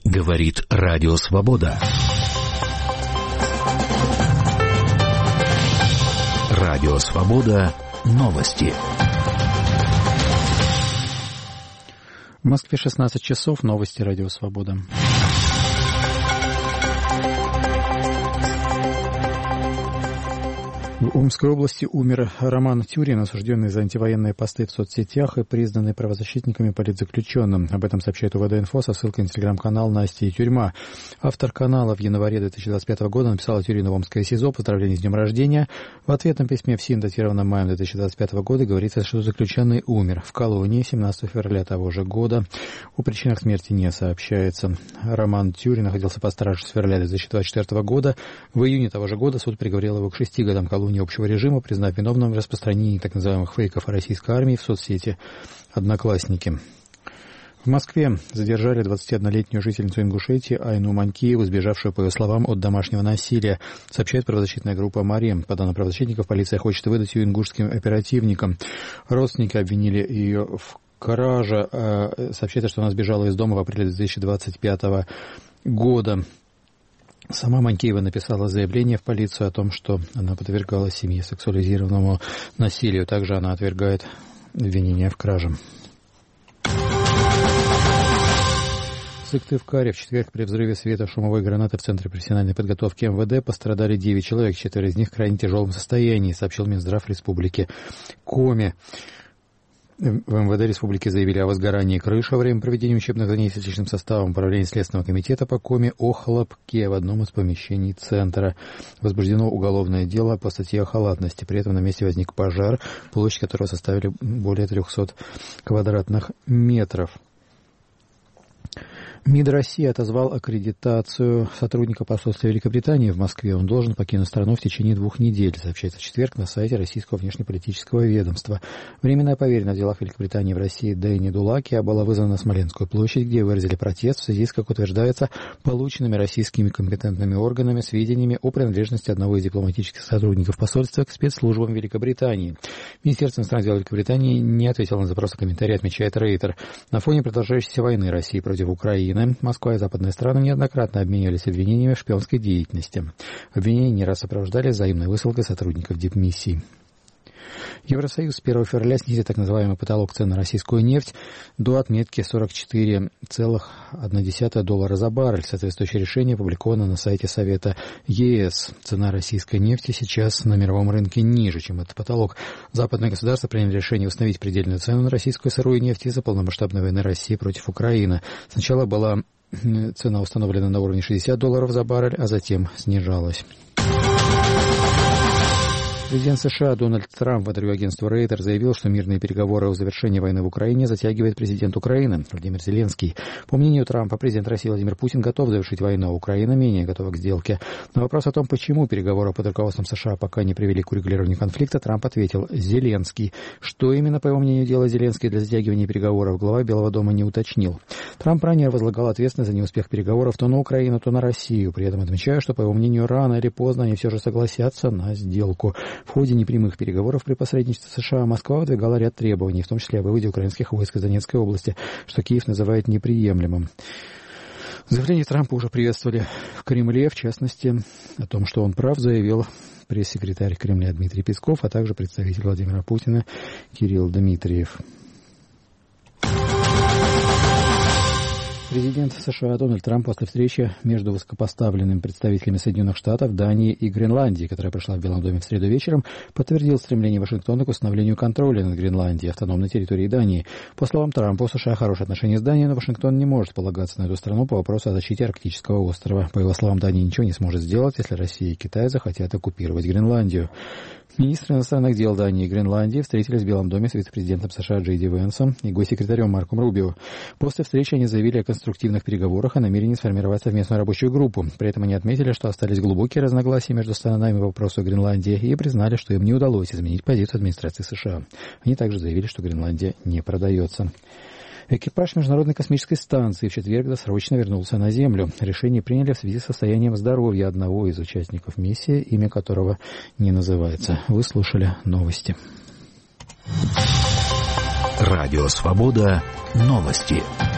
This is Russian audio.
Говорит Радио Свобода. Радио Свобода. Новости. В Москве 16 часов. Новости Радио Свобода. В Омской области умер Роман Тюрин, осужденный за антивоенные посты в соцсетях и признанный правозащитниками политзаключенным. Об этом сообщает УВД-инфо со ссылкой на телеграм-канал «Настя и тюрьма». Автор канала в январе 2025 года написал Тюрину в Омское СИЗО поздравление с днем рождения. В ответном письме в СИН, датированном маем 2025 года, говорится, что заключенный умер в колонии 17 февраля того же года. О причинах смерти не сообщается. Роман Тюрин находился под стражей с февраля 2024 года. В июне того же года суд приговорил его к 6 годам колонии общего режима, признав виновным в распространении так называемых фейков о российской армии в соцсети «Одноклассники». В Москве задержали 21-летнюю жительницу Ингушетии Айну Манькиеву, сбежавшую, по ее словам, от домашнего насилия, сообщает правозащитная группа «Марем». По данным правозащитников, полиция хочет выдать ее ингушским оперативникам. Родственники обвинили ее в краже. Сообщается, что она сбежала из дома в апреле 2025 года. Сама Манькиева написала заявление в полицию о том, что она подвергалась семье сексуализированному насилию. Также она отвергает обвинения в краже. В Сыктывкаре в четверг при взрыве светошумовой гранаты в Центре профессиональной подготовки МВД пострадали 9 человек, 4 из них в крайне тяжелом состоянии, сообщил Минздрав Республики Коми. В МВД Республики заявили о возгорании крыши во время проведения учебных занятий с личным составом. Управление Следственного комитета по Коми о хлопке в одном из помещений центра. Возбуждено уголовное дело по статье о халатности. При этом на месте возник пожар, площадь которого составили более 300 квадратных метров. МИД России отозвал аккредитацию сотрудника посольства Великобритании в Москве. Он должен покинуть страну в течение 2 недель, сообщается в четверг на сайте Российского внешнеполитического ведомства. Временная поверенная в делах Великобритании в России Дэйни Дулакия была вызвана на Смоленскую площадь, где выразили протест в связи с, как утверждается, полученными российскими компетентными органами сведениями о принадлежности одного из дипломатических сотрудников посольства к спецслужбам Великобритании. Министерство иностранных дел Великобритании не ответило на запрос о комментарии, отмечает Рейтер. На фоне продолжающейся войны России против Украины Москва и западные страны неоднократно обменивались обвинениями в шпионской деятельности. Обвинения не раз сопровождали взаимной высылкой сотрудников дипмиссий. Евросоюз с 1 февраля снизит так называемый потолок цен на российскую нефть до отметки $44,1 за баррель. Соответствующее решение опубликовано на сайте Совета ЕС. Цена российской нефти сейчас на мировом рынке ниже, чем этот потолок. Западные государства приняли решение установить предельную цену на российскую сырую нефть из-за полномасштабной войны России против Украины. Сначала была цена установлена на уровне $60 за баррель, а затем снижалась. Президент США Дональд Трамп в интервью агентству Рейтер заявил, что мирные переговоры о завершении войны в Украине затягивает президент Украины Владимир Зеленский. По мнению Трампа, президент России Владимир Путин готов завершить войну, а Украина менее готова к сделке. На вопрос о том, почему переговоры под руководством США пока не привели к урегулированию конфликта, Трамп ответил: Зеленский. Что именно, по его мнению, делает Зеленский для затягивания переговоров, глава Белого дома не уточнил. Трамп ранее возлагал ответственность за неуспех переговоров то на Украину, то на Россию. При этом отмечая, что, по его мнению, рано или поздно они все же согласятся на сделку. В ходе непрямых переговоров при посредничестве США Москва выдвигала ряд требований, в том числе о выводе украинских войск из Донецкой области, что Киев называет неприемлемым. Заявление Трампа уже приветствовали в Кремле, в частности, о том, что он прав, заявил пресс-секретарь Кремля Дмитрий Песков, а также представитель Владимира Путина Кирилл Дмитриев. Президент США Дональд Трамп после встречи между высокопоставленными представителями Соединенных Штатов, Дании и Гренландии, которая прошла в Белом доме в среду вечером, подтвердил стремление Вашингтона к установлению контроля над Гренландией, автономной территорией Дании. По словам Трампа, у США хорошие отношения с Данией, но Вашингтон не может полагаться на эту страну по вопросу о защите арктического острова. По его словам, Дания ничего не сможет сделать, если Россия и Китай захотят оккупировать Гренландию. Министры иностранных дел Дании и Гренландии встретились в Белом доме с вице-президентом США Джей Ди Венсом и госсекретарем Марком Рубио. После встречи они заявили о конструктивных переговорах и намерении сформировать совместную рабочую группу. При этом они отметили, что остались глубокие разногласия между сторонами по вопросу Гренландии и признали, что им не удалось изменить позицию администрации США. Они также заявили, что Гренландия не продается. Экипаж Международной космической станции в четверг досрочно вернулся на Землю. Решение приняли в связи с состоянием здоровья одного из участников миссии, имя которого не называется. Вы слушали новости. Радио Свобода. Новости.